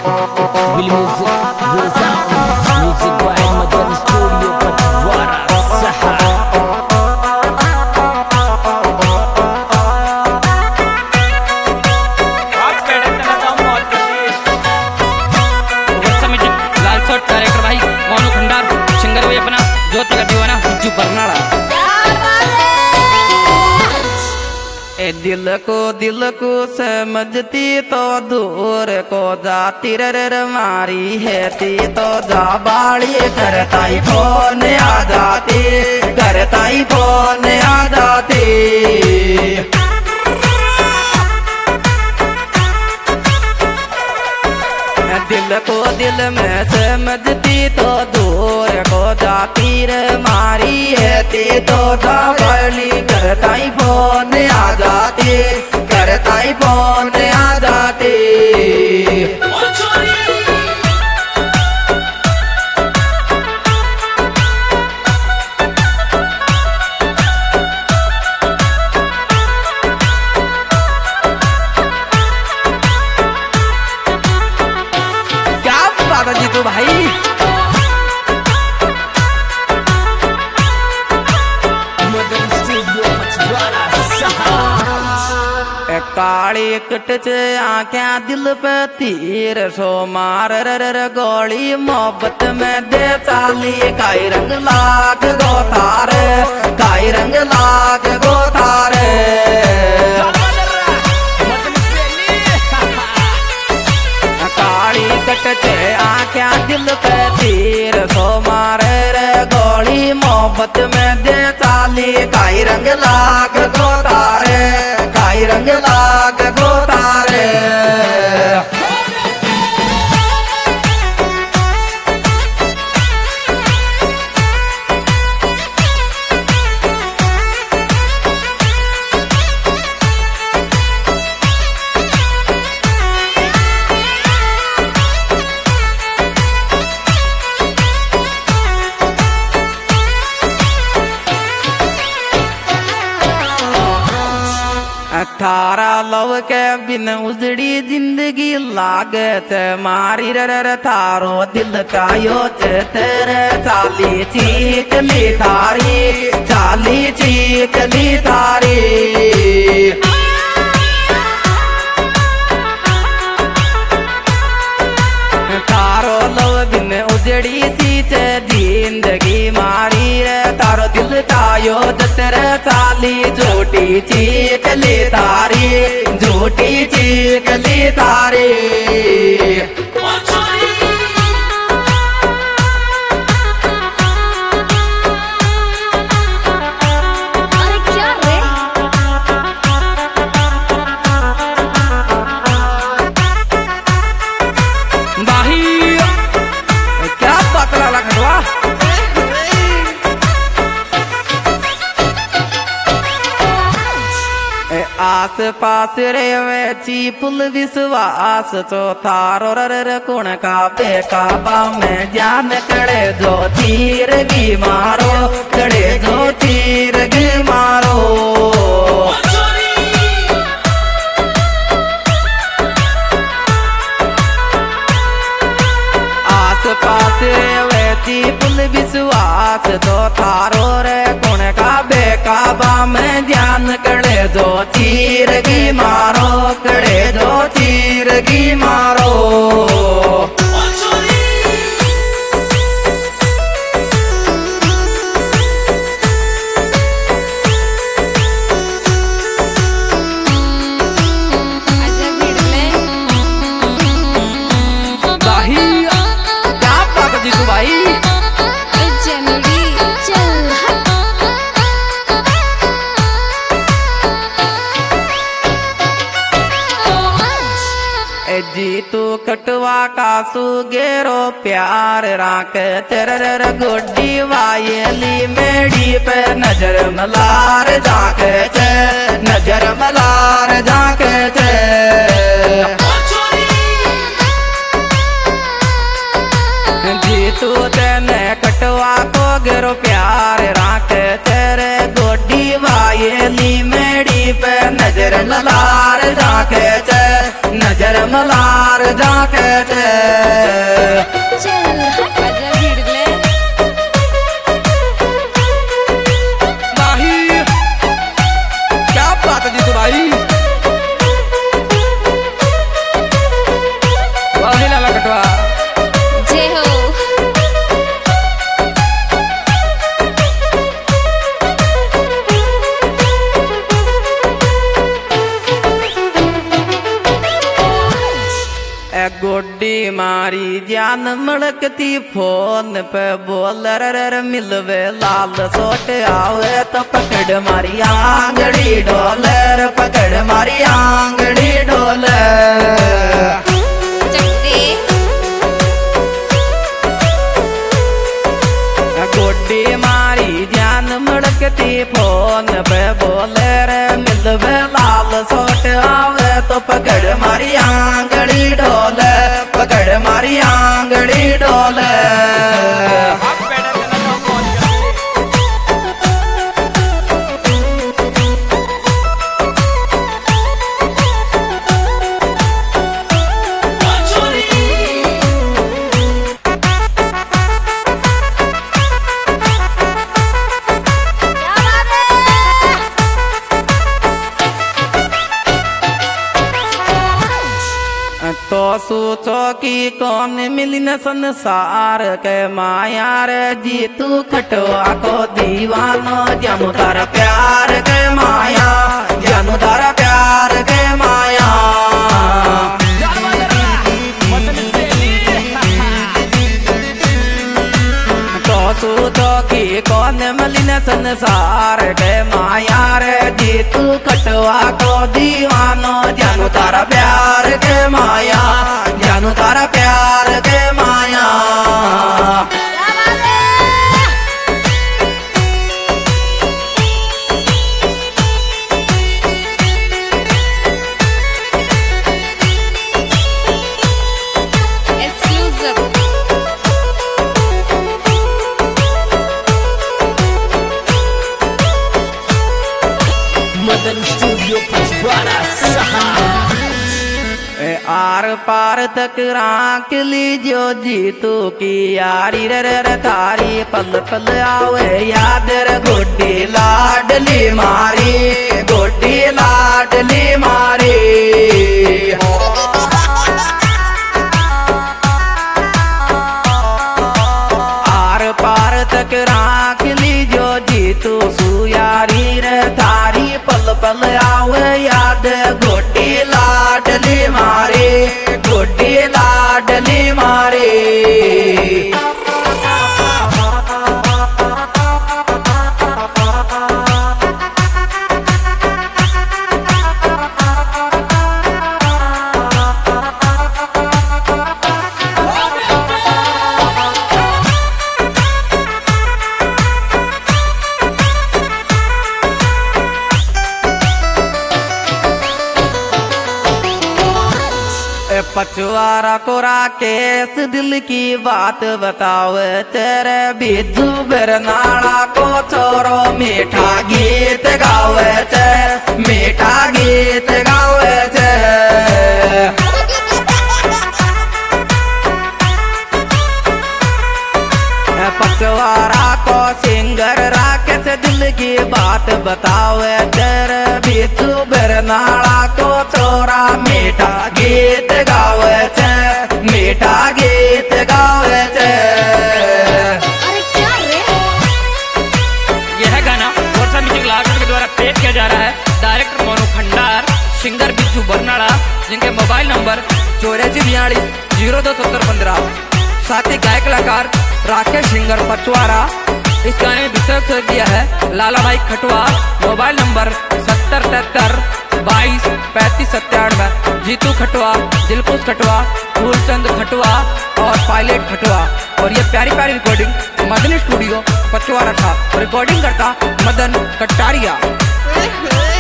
Will music, will sound, music by Madan Studio Patwara Sahara. Director भाई Monu Khandar, singer भी अपना ज्योति का दीवाना बिज्जू बरनाड़ा। ए दिल को समझती तो दूर को जाती रे मारी है ती तो जा बाड़ी करताई फोन आ जाती, करताई फोन आ जाती। दिल को दिल में समझती तो दूर को जाती रे मारी है ती तो जा बाड़ी करताई फोन आ जाती, करताई फोन आ जाती। जीतू भाई Madan Studio Patwara Sahara. काली कट च आँखें दिल पे तीर सो मार गोली मोहब्बत में दे चाली काई रंग लाग गो थारे, काई रंग लाग गो थारे। काली कट च आँखें दिल पे तीर सो मारे रे गोली मोहब्बत में दे चाली काई रंग लाग गो तारे, काई रंग लाग गो तारे। थारा लव के बिन उजड़ी जिंदगी लागत मारी रे थारो दिल का यो तेरे चाली चीकली थारी, चाली चीकली थारी। थारो लव बिन उजड़ी सी जिंदगी मारी रे तारो दिल तायो तेरे चाली झूठी चीकली तारी, झूठी चीकली तारी। क्या पतला लगवा आस पास रे वेची पुल विश्वास चो थारो रे कुण का बेकाबा में जान कड़े जो तीर गी मारो, कड़े जो तीर गी मारो। आस पास रे वेची पुल विश्वास तो थारो रे कुण का बेकाबा में जान कड़े जो तीर गी मारो, कड़े जो तीर गी मारो। क्या बात जीतू भाई जीतू कटवा का सुगेरो प्यार राख तेरे गुड्डी वायली मेड़ी पे नजर मलार जाके चे, नजर मलार जाके चे। जीतू तेने कटवा को गेरो प्यार राख तेरे गुड्डी वायली मेड़ी पे नजर मलार झाके छे, नजर मलार झाके छे। चल हट बजा भिड़ले भाई क्या बात है जी, तो भाई वाह लाला कटवा जय हो। गोड्डी मारी जान मड़कती फोन पे बोल रे मिलवे लाल सोट आवे तो पकड़ मारी आंगड़ी डोले, पकड़ मारी आंगड़ी डोले। गोड्डी मारी जान मड़कती फोन पे बोले रे मिलवे लाल सोट आवे तो पकड़ मारी आंगड़ी डोले, पकड़ मारी आंगड़ी डोले। तो सोचो कि कौन मिली न संसार के माया रे, जी तू खटवा को दीवानो जानू तारा प्यार के माया, जानू तारा प्यार के माया। तो सोचो कि कौन मिली न संसार के माया रे, जी तू खटवा को दीवानो जानू तारा प्यार के माया, जानू तारा प्यार के माया। मदन स्टूडियो पचवाड़ा सहा। आर पार तक राख लीजो जीतू की यारी रे तारी, पल पल आवे याद रे गोड्डी लाडली मारी, गोड्डी लाडली मारी। आर पार तक राख लीजो जीतू सुयारी रे तारी, पल पल आवे याद गोड्डी लाडली मारी, गोड्डी लाडली मारी। पचवारा को राकेश दिल की बात बताओ, तेरे बिजू बरनाड़ा को छोरो मीठा गीत गावे छे, मीठा गीत गावे छे। पचवारा को सिंगर राकेश दिल की बात बतावे, तेरे बिजू बरनाड़ा को छोरा मीठा गीत गावे छे, मीठा गीत गावे छे। अरे क्या रे? यह गाना वर्षा म्यूजिक लार्सन के द्वारा पेश किया जा रहा है। डायरेक्टर मोनू खंडार, सिंगर बिच्छू बरनाड़ा, जिनके मोबाइल नंबर 8442 साथ ही गायक कलाकार राकेश सिंगर पचवारा। इस गाने में विषय से दिया है लाला भाई खटवा, मोबाइल नंबर 7073223597। जीतू खटवा, दिलकुश खटवा, फूलचंद खटवा और पायलट खटवा। और ये प्यारी प्यारी रिकॉर्डिंग मदन स्टूडियो पचवाड़ा था। रिकॉर्डिंग करता मदन कटारिया।